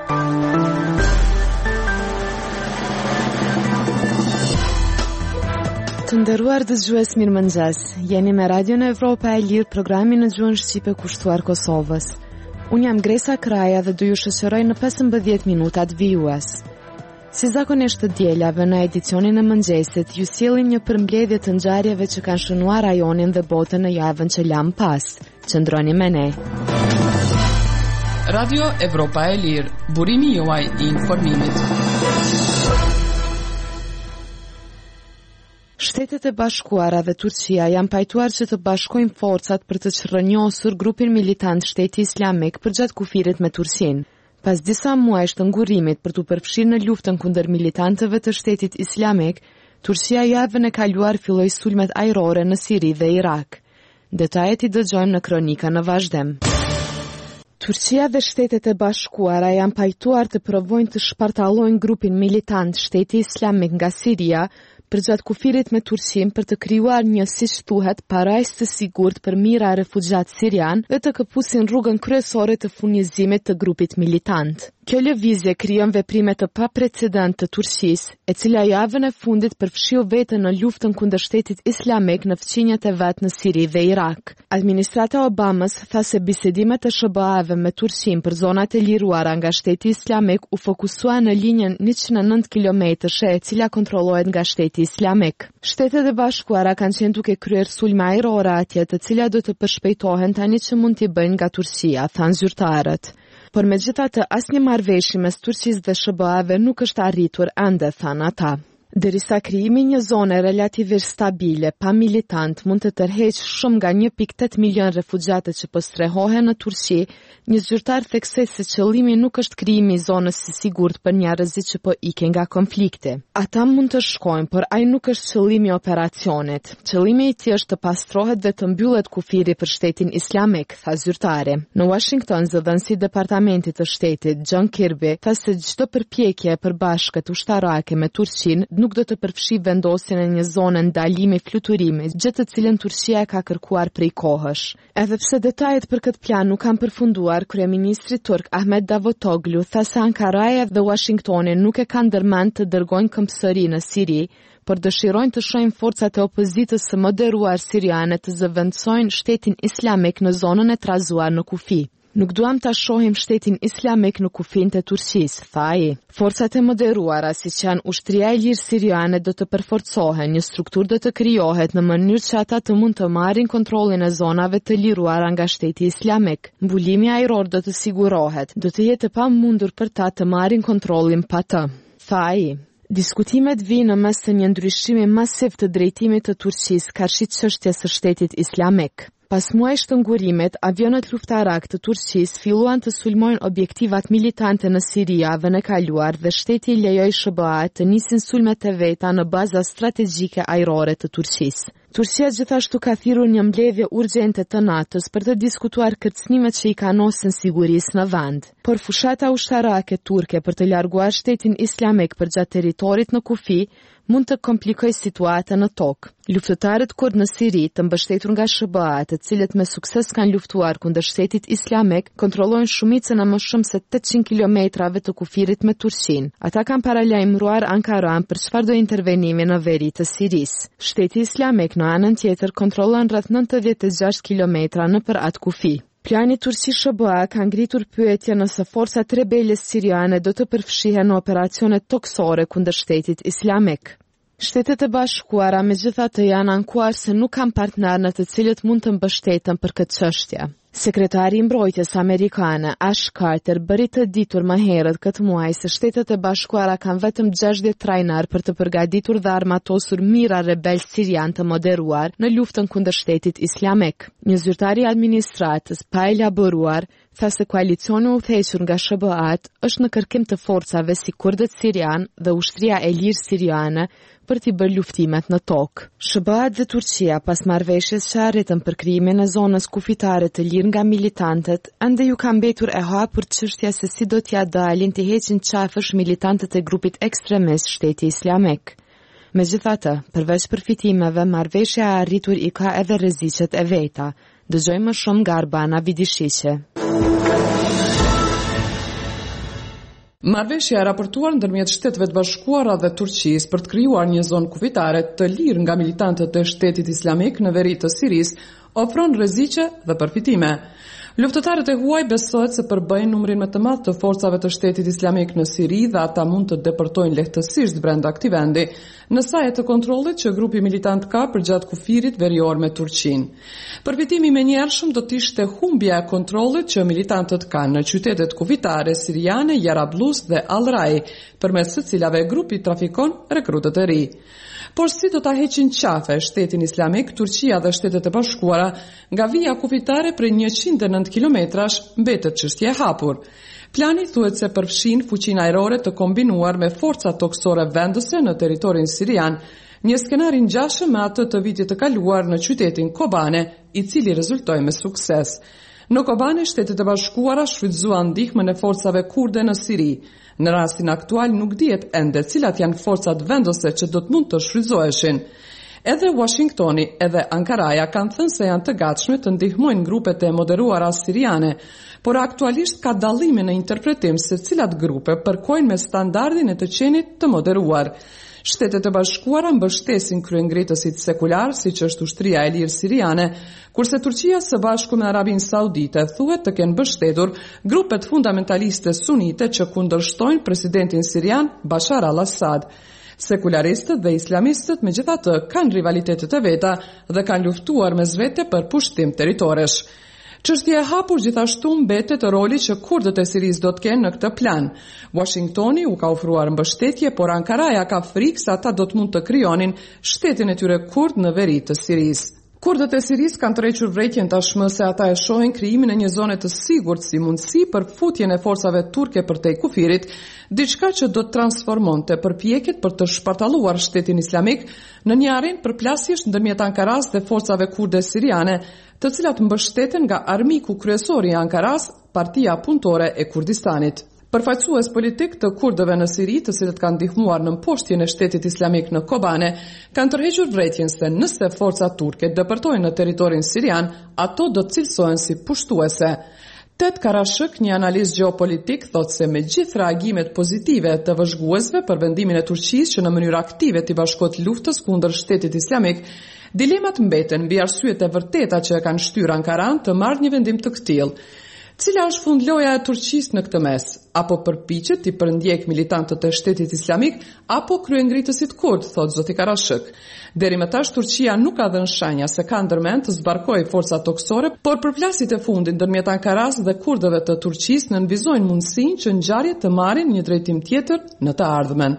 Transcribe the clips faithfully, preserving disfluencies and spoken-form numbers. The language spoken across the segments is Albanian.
Të nderuar dëgjues, mirëmëngjes. Jeni me Radion Evropa e Lirë, programin në gjuhën shqipe kushtuar Kosovës. Unë jam Gresa Kraja dhe do ju shoqëroj në pesëmbëdhjetë minutat vijues. Si zakonisht të dielave në edicionin e mëngjesit, ju sjellim një përmbledhje të ngjarjeve që kanë shënuar rajonin dhe botën në javën që lam pas. Qëndroni me ne. Radio Evropa e Lirë, burimi juaj i informimit. Shtetet e Bashkuara dhe Turqia janë pajtuar që të bashkojnë forcat për të çrrënjosur grupin militant Shteti Islamik përgjatë kufirit me Turqinë. Pas disa muajsh të ngurimit për të përfshirë në luftën kundër militantëve të Shtetit Islamik, Turqia javën e kaluar filloi sulmet ajrore në Siri dhe Irak. Detajet i dëgjojmë në kronika në vazhdim. Turqia dhe Shtetet e Bashkuara janë pajtuar të provojnë të shpartallojnë grupin militant Shteti Islamik nga Siria përgjatë kufirit me Turqinë për të krijuar një, siç thuhet, parajsë të sigurt për mijëra refugjat sirian dhe të këpusin rrugën kryesore të furnizimit të grupit militant. Kjo lëvizje krijon veprime të paprecedent të Turqisë, e cila javën e fundit përfshiu veten në luftën kundër Shtetit Islamik në fqinjet e vet në Siri dhe Irak. Administrata Obamas tha se bisedimet e S B A-ve me Turqinë për zonat e liruara nga Shteti Islamik u fokusua në linjën njëqind e nëntë kilometrëshe e cila kontrollohet nga Shteti Islamik. Shtetet e Bashkuara kanë qenë duke kryer sulme ajrore atje, të cilat do të përshpejtohen tani që mund t'i bëjnë nga Turqia, thanë zyrtarët. Por megjithatë, asnjë marrëveshje mes Turqisë dhe S B A-ve nuk është arritur ende, thanë ata. Derisa krijimi një zone relativisht stabile, pa militant, mund të tërheqë shumë nga një pikë tetë milion refugjate që po strehohen në Turqi, një zyrtar theksoi se qëllimi nuk është krijimi i zonës së sigurt për njerëzit që po ikin nga konflikti. Ata mund të shkojnë, por ai nuk është qëllimi i operacionit. Qëllimi i tij është të pastrohet dhe të mbyllet kufiri për Shtetin Islamik, tha zyrtari. Në Washington, zëdhënësi i Departamentit të Shtetit, John Kirby, tha se çdo përpjekje e përbashkët ushtarake me Turqinë nuk do të përfshi vendosjen e një zone ndalimi fluturimit, gjë të cilën Turqia ka kërkuar prej kohësh. Edhe pse detajet për këtë plan nuk kanë përfunduar, kryeministri turk Ahmet Davutoglu tha se Ankaraja dhe Washingtoni nuk e kanë ndërmend të dërgojnë këmbësëri në Siri, por dëshirojnë të shohin forcat e opozitës së moderuar siriane të zëvendësojnë Shtetin Islamik në zonën e trazuar në kufi. Nuk duam ta shohim Shtetin Islamik në kufin të Turqisë, tha ai. Forcat e moderuara, siç janë ushtria e lirë siriane, do të përforcohen, një strukturë do të krijohet në mënyrë që ata të mund të marrin kontrollin e zonave të liruara nga Shteti Islamik. Mbulimi ajror do të sigurohet, do të jetë e pamundur për ta të marrin kontrollin pa të, tha ai. Diskutimet vijnë në mes të një ndryshimi masiv të drejtimit të Turqisë karshi çështjes së Shtetit Islamik. Pas muajsh të ngurimit, avionët luftarak të Turqisë filluan të sulmojnë objektivat militante në Siri javën e kaluar dhe shteti i lejoi S B A të nisin sulmet e veta në baza strategjike ajrore të Turqisë. Turqia gjithashtu ka thirrur një mbledhje urgjente të NATO-s për të diskutuar kërcënimet që i kanosin sigurisë në vend. Por fushata ushtarake turke për të larguar Shtetin Islamik përgjatë territorit në kufi mund të komplikojë situatën në tokë. Luftëtarët kurd në Siri, të mbështetur nga S B A, të cilët me sukses kanë luftuar kundër Shtetit Islamik, kontrollojnë shumicën e më shumë se tetëqind kilometrave të kufirit me Turqinë. Ata kanë paralajmëruar Ankaran për çfarëdo intervenimi në veri të Sirisë. Shteti Islamik në anën tjetër kontrollon rreth nëntëdhjetë e gjashtë kilometra nëpër atë kufi. Plani Turqi-S B A ka ngritur pyetje nëse forcat rebelës siriane do të përfshihen në operacione toksore kundër Shtetit Islamik. Shtetet e Bashkuara megjithatë janë ankuar se nuk kanë partnerë të cilët mund të mbështeten për këtë çështje. Sekretari i Mbrojtjes Amerikane Ash Carter bëri të ditur më herët këtë muaj se Shtetet e Bashkuara kanë vetëm gjashtëdhjetë trajnar për të përgatitur dhe armatosur mijëra rebel sirian të moderuar në luftën kundër Shtetit Islamik. Një zyrtar i administratës pa elaboruar tha se koalicioni u udhëhequr nga S B A-t është në kërkim të forcave si kurdët sirian dhe ushtria e lirë siriane për t'i bërë luftimet në tokë. S B A-t dhe Turqia pas marrëveshjes që arritën për krijimin e zonës kufitare të lirë nga militantët, ende ju ka mbetur e hapur çështja se si do t'ja dalin të heqin qafësh militantët e grupit ekstremist Shteti Islamik. Megjithatë, përveç përfitimeve, marrëveshja e arritur i ka edhe rreziqet e veta. Dëgjojmë më shumë nga Arbana Vidishiqe. Marrëveshja e raportuar ndërmjet Shteteve të Bashkuara dhe Turqisë për të krijuar një zonë kufitare të lirë nga militantët e Shtetit Islamik në veri të Sirisë ofron rreziqe dhe përfitime. Luftëtarët e huaj besohet se përbëjnë numrin më të madh të forcave të Shtetit Islamik në Siri dhe ata mund të deportojnë lehtësisht brenda këtij vendi, në saje të kontrollit që grupi militant ka përgjatë kufirit verior me Turqinë. Përfitimi i menjëhershëm do të ishte humbja e kontrollit që militantët kanë në qytetet kufitare siriane Jarablus dhe Al-Rai, përmes së cilave grupi trafikon rekrutët e ri. Por si do ta heqin qafe Shtetin Islamik, Turqia dhe Shtetet e Bashkuara nga vija kufitare për njëqind e nëntë kilometrash mbetet çështje e hapur. Plani thuhet se përfshin fuqinë ajrore të kombinuar me forca toksore vendose në territorin sirian, një skenar i ngjashëm me atë të vitit të kaluar në qytetin Kobane, i cili rezultoi me sukses. Në Kobane, Shtetet e Bashkuara shfrytzuan ndihmën e forcave kurde në Siri. Në rastin aktual nuk dihet ende cilat janë forcat vendose që do të mund të shfrytëzoheshin. Edhe Washingtoni edhe Ankaraja kanë thënë se janë të gatshme të ndihmojnë grupet e moderuara siriane, por aktualisht ka dallime në interpretim se cilat grupe përkojnë me standardin e të qenit të moderuar. Shtetet e Bashkuara mbështesin kryengritësit sekular, siç është ushtria e lirë siriane, kurse Turqia së bashku me Arabinë Saudite thuhet të kenë mbështetur grupet fundamentaliste sunite që kundërshtojnë presidentin sirian Bashar al-Assad. Sekularistët dhe islamistët megjithatë kanë rivalitetet e veta dhe kanë luftuar mes vete për pushtim territoresh. Çështja e hapur gjithashtu mbetet roli që kurdët e Sirisë do të kenë në këtë plan. Washingtoni u ka ofruar mbështetje, por Ankaraja ka frikë se ata do të mund të krijonin shtetin e tyre kurd në veri të Sirisë. Kurdët e Sirisë kanë tërhequr vërejtjen tashmë se ata e shohin krijimin e një zone të sigurt si mundësi për futjen e forcave turke përtej kufirit, diçka që do të transformonte përpjekjet për të shpartalluar Shtetin Islamik në një arenë përplasjesh ndërmjet Ankaras dhe forcave kurde siriane, të cilat mbështeten nga armiku kryesor i Ankaras, Partia Punëtore e Kurdistanit. Përfaqësues politik të kurdëve në Siri, të cilët kanë ndihmuar në mposhtjen e Shtetit Islamik në Kobane, kanë tërhequr vërejtjen se nëse forcat turke depërtojnë në territorin sirian, ato do të cilësohen si pushtuese. Ted Karashik, një analist gjeopolitik, thotë se me gjithë reagimet pozitive të vëzhguesve për vendimin e Turqisë që në mënyrë aktive t'i bashkohet luftës kundër Shtetit Islamik, dilemat mbeten mbi arsyet e vërteta që e kanë shtyrë Ankaran të marrë një vendim të këtillë. Cila është fundloja e Turqisë në këtë mes? Apo përpiqet të përndjek militantët e Shtetit Islamik apo kryengritësit kurd, thotë zoti Karashik. Deri më tash Turqia nuk ka dhënë shenja se ka ndërmend të zbarkojë forca toksore, por përplasjet e fundit ndërmjet Ankaras dhe kurdëve të Turqisë nënvizojnë mundësinë që ngjarjet të marrin një drejtim tjetër në të ardhmen.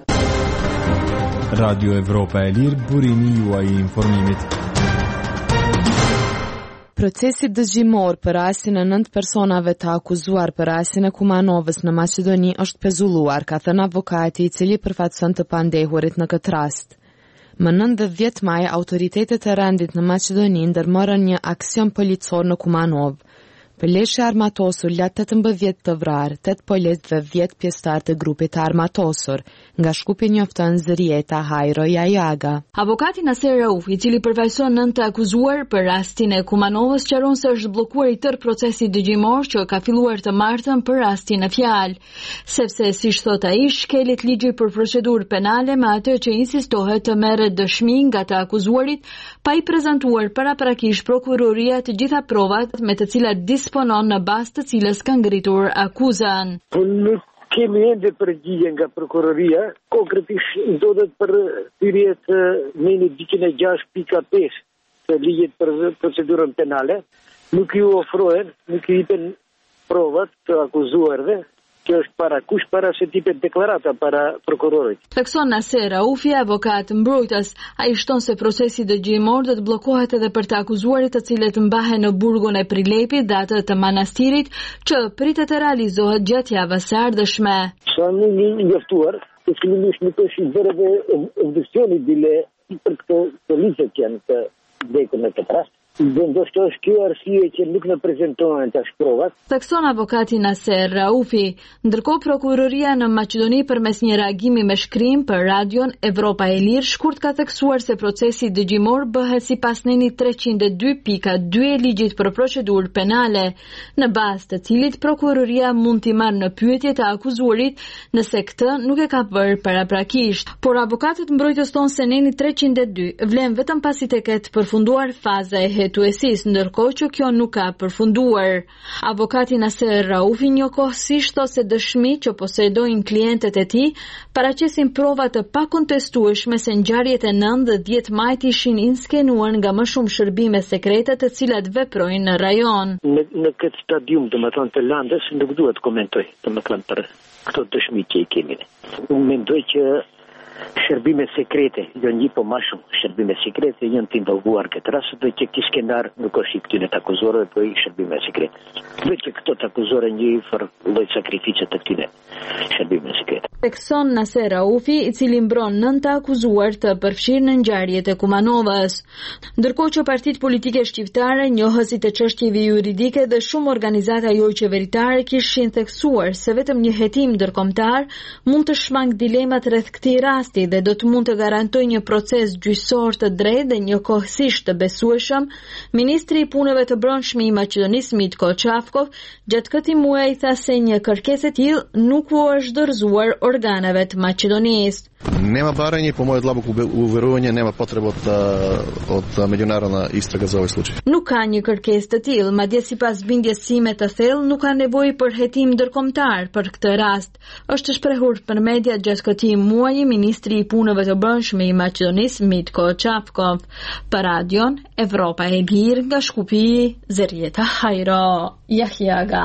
Radio Evropa e Lirë, burimi juaj i informimit. Procesi dëgjimor për rastin e nëntë personave të akuzuar për rastin e Kumanovës në Maqedoni është pezulluar, ka thënë avokati i cili përfaqëson të pandehurit në këtë rast. Më nëntëdhjetë maj, autoritetet e rendit në Maqedoni ndërmorën një aksion policor në Kumanov. Pëleshja armatosur la tetëmbëdhjetë të vrarë, tetë polic dhe dhjetë pjesëtar të grupit të armatosur, nga Shkupi njofton Zërieta Hajro Jajaga. Avokati Naser Rauf, i cili përfaqëson nëntë të akuzuar për rastin e Kumanovës, sqaron se është bllokuar i tërë procesi dëgjimor që ka filluar të martën për rastin e fjalë, sepse siç thot ai, shkelet ligji për procedurë penale me atë që insistohet të merret dëshmi nga të akuzuarit pa i prezantuar paraprakisht prokuroria të gjitha provat me të cilat disponon në bazë të cilës ka ngritur akuzën. Nuk kemi ende përgjigje nga prokuroria, konkretisht ndodhet për hyrje të meni dyqin e gjashtë pika pesë të ligjit për procedurën penale. Nuk ju ofrohen, nuk ju jipen provat të akuzuarve, që është para kush para se tipet deklarata para prokurorit. Thekson Naser Raufi, avokat mbrojtës, ai shton se procesi dëgjimor do të bllokohet edhe për të akuzuarit të cilët mbahen në burgun e Prilepit dhe atë të Manastirit, që pritet të realizohet gjatë javës së ardhshme. Sa në një njoftuar, të fillimisht nuk është i bërë dhe investioni bile për këto policët që janë të vdekur në këtë rast. Dhe ndoshta është kjo arsye që nuk na prezantohen tash provat. Thekson avokati Naser Raufi. Ndërkohë prokuroria në Maqedoni përmes një reagimi me shkrim për radion Evropa e Lirë shkurt ka theksuar se procesi dëgjimor bëhet sipas neni treqind e dy pika dy e ligjit për procedurë penale, në bazë të cilit prokuroria mund t'i marrë në pyetje të akuzuarit nëse këtë nuk e ka bërë paraprakisht. Por avokatët mbrojtës thonë se neni treqind e dy vlen vetëm pasi të ketë përfunduar faza e hetuesis, ndërkohë që kjo nuk ka përfunduar. Avokati Naser Raufi njëkohësisht thotë se dëshmitë që posedojnë klientët e tij paraqesin prova të pakontestueshme se ngjarjet e nëntë dhe dhjetë majit ishin inskenuar nga më shumë shërbime sekrete të cilat veprojnë në rajon. Në, në këtë stadium, domethënë të landës, nuk duhet komentoj, domethënë për këto dëshmi që i kemi. Unë mendoj që shërbime sekrete, jo një po ma shumë, shërbime sekrete janë të involvuar këtë rast, dhe që ky skenar nuk është i këtyre të akuzorëve, po i shërbime sekrete. Dhe që këto të akuzorë një për lloj sakrifice të këtyre shërbime sekrete. Thekson Naser Raufi, i cili mbron nëntë akuzuar të përfshirë në ngjarjet e Kumanovës. Ndërkohë që partitë politike shqiptare, njohësit të çështjeve juridike dhe shumë organizata jo qeveritare kishin theksuar se vetëm një hetim ndërkombëtar mund të shmang dilemat rreth këtij rasti dhe do të mund të garantoj një proces gjyqësor të drejtë dhe njëkohësisht të besueshëm, ministri i punëve të brendshme i Maqedonisë Mitko Çafkov gjatë këtij muaji tha se një kërkesë e tillë nuk u është dorëzuar organeve të Maqedonisë. Nema барање, по мојот длабоко уверување, нема потреба од од меѓународна истрага за овој случај. Nuk ka një kërkesë të tillë, madje sipas bindjes sime të thellë nuk ka nevojë për hetim ndërkombëtar për këtë rast. Është shprehur për media gjatë këtij muaji ministri i punëve të brendshme i Maqedonisë Mitko Çafkov. Për radion Evropa e Lirë nga Shkupi, Zerieta Hajro, Yahyaga.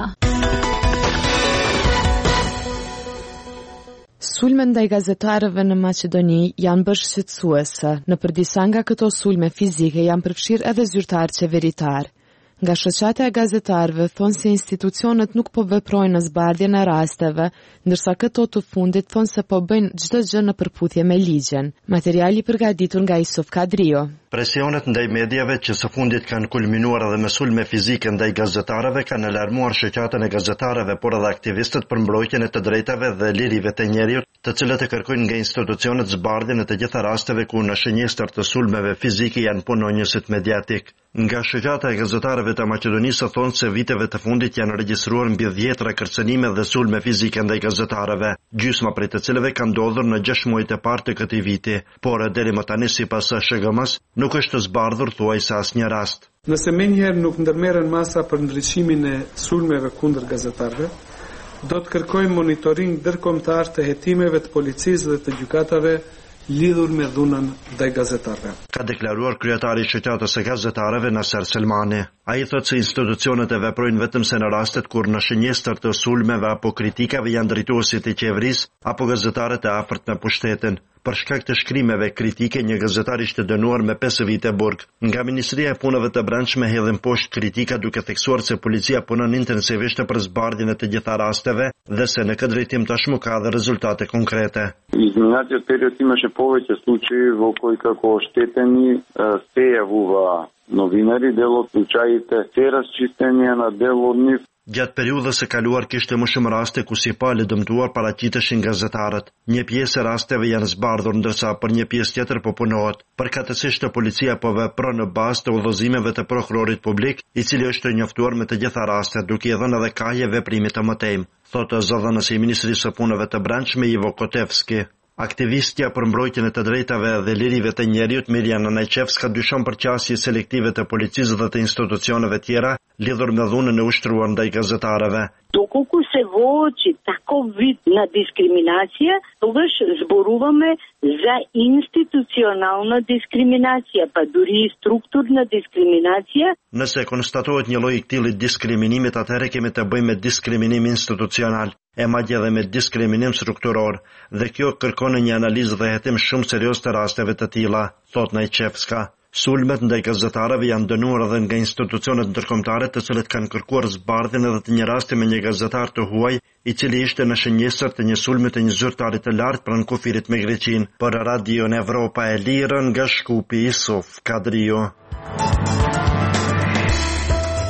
Sulme ndaj gazetarëve në Maqedoni janë bërë shqetësuese. Nëpër disa nga këto sulme fizike janë përfshirë edhe zyrtarë qeveritar. Nga shoqata e gazetarëve thonë se institucionet nuk po veprojnë në zbardhjen e rasteve, ndërsa këto të fundit thonë se po bëjnë çdo gjë në përputhje me ligjen. Materiali përgatitur nga Isuf Kadrio. Presionet ndaj mediave që së fundit kanë kulminuar edhe me sulme fizike ndaj gazetarëve kanë alarmuar shoqatën e gazetarëve, por edhe aktivistët për mbrojtjen e të drejtave dhe lirive të njerëzit, të cilët e kërkojnë nga institucionet zbardhjen e të gjitha rasteve ku në shënjestër të sulmeve fizike janë punonjësit mediatik. Nga shoqata e gazetarëve të Maqedonisë thonë se viteve të fundit janë regjistruar mbi dhjetra kërcënime dhe sulme fizike ndaj gazetarëve, gjysma prej të cilëve kanë ndodhur në gjashtë muajt e parë të këtij viti, por deri më tani sipas S H G M-s nuk është zbardhur thuajse asnjë rast. Nëse menjëherë nuk ndërmerren masa për ndriçimin e sulmeve kundër gazetarëve, do të kërkojmë monitoring ndërkombëtar të hetimeve të policisë dhe të gjykatave lidhur me dhunën ndaj gazetarëve. Ka deklaruar kryetari i shoqatës së gazetarëve Naser Selmani. Ai thotë se institucionet e veprojnë vetëm se në rastet kur në shënjestër të sulmeve apo kritikave janë drejtuesit e qeverisë apo gazetarët e afërt me pushtetin. Për shkak të shkrimeve kritike, një gazetar ishte dënuar me pesë vite burg. Nga Ministria e Punëve të Brendshme hedhin poshtë kritika duke theksuar se policia punon intensivisht për zbardhjen e të gjitha rasteve dhe se në këtë drejtim tashmë ka dhe rezultate konkrete. Изменяться период имаше повеќе случаи во кои како штетени се јавува новинари, дел од случаите се расчистени на дел од нив. Gjatë periudhës së kaluar kishte më shumë raste ku si palë dëmtuar paraqiteshin gazetarët. Një pjesë e rasteve janë zbardhur, ndërsa për një pjesë tjetër po punohet. Përkatësisht policia po vepron në bazë të udhëzimeve të prokurorit publik, i cili është njoftuar me të gjitha rastet, duke i dhënë edhe kaje veprimit të mëtejmë, thotë zëdhënësi i Ministrisë së Punëve të Brendshme Ivo Kotevski. Aktivistja për mbrojtjen e të drejtave dhe lirive të njerëzit Mirjana Najçevska dyshon për qasje selektive të policisë dhe të institucioneve tjera lidhur me dhunën e ushtruar ndaj gazetarëve. Доколку се воочи таков вид на дискриминација, тогаш зборуваме за институционална дискриминација, па дури и структурна дискриминација. Nëse konstatohet një lloj i këtij diskriminimit, atëherë kemi të bëjmë me diskriminim institucional, e madje edhe me diskriminim strukturor, dhe kjo kërkon një analizë dhe hetim shumë serioz të rasteve të tilla, thot Najçevska. Sulmet ndaj gazetarëve janë dënuar edhe nga institucionet ndërkombëtare, të cilët kanë kërkuar zbardhjen edhe të një rasti me një gazetar të huaj, i cili ishte në shënjestër të një sulmi të një zyrtari të lartë pranë kufirit me Greqinë. Për Radion Evropa e Lirë nga Shkupi, Isuf Kadrio.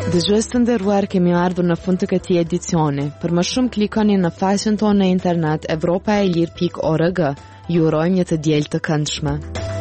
Dëgjues të nderuar, kemi ardhur në fund të këtij edicioni. Për më shumë klikoni në faqen tonë në internet evropaelir pikë org. Ju urojmë një të diel të këndshme.